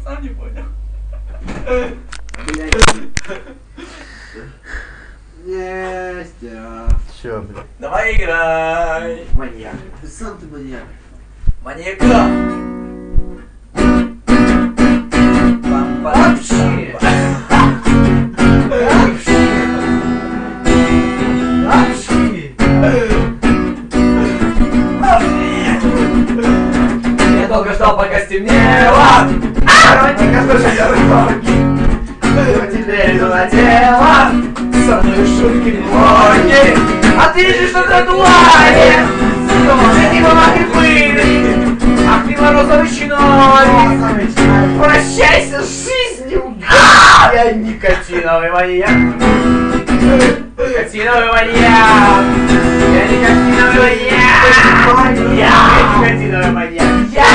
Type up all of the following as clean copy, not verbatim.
сам не понял. Нестя. Чё, блядь? Давай играй. Маньяк. Ты сам ты маньяк. Маньяка. Вообще. Я долго ждал, пока стемнело. Романтика, слушай, я теперь иду на дело. Со мной шутки блоки. А ты же что-то дуале. Среди бумаг и пыли. Ах ты морозовый чиновник. Прощайся с жизнью. Я никотиновый маньяк. Никотиновый маньяк. Я никотиновый маньяк. Я никотиновый маньяк.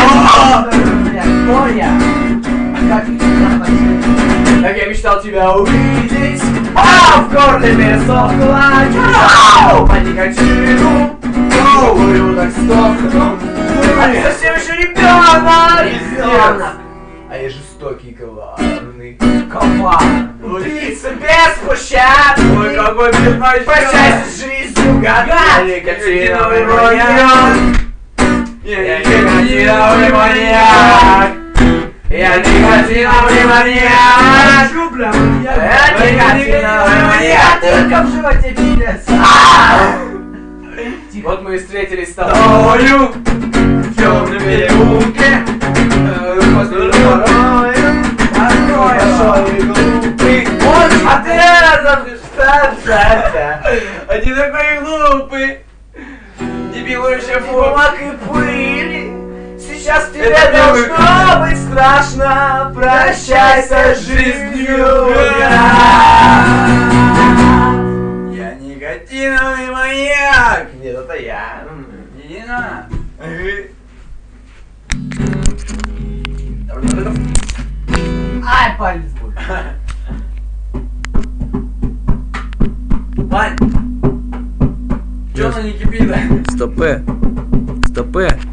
Как я мечтал тебя увидеть. В горле пересохла. По никотину. Говорю, так сдохну. А ты совсем еще ребенок. А я жестокий, коварный. Убийца без пощады. Ой, какой пятной. Прощайся с жизнью, гад. Я никотиновый маньяк. Я никотиновый маньяк. Я никотиновый маньяк. Я никотиновый маньяк. Только в животе пилец. Вот мы и встретились с тобою в темном переулке. А ты разом а ты такой глупый. Не белующая бумаг и пыли. Сейчас тебе должно быть страшно. Прощайся с жизнью. Я никотиновый маньяк. Нет, это я. Не надо. Ай, палец будет. Вань, чё она не кипит? Стопэ. Стопэ.